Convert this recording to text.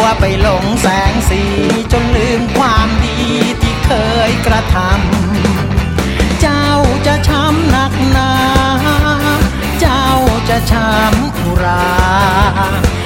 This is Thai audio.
ไปหลงแสงสีจนลืมความดีที่เคยกระทำเจ้าจะช้ำหนักหนาเจ้าจะช้ำอุรา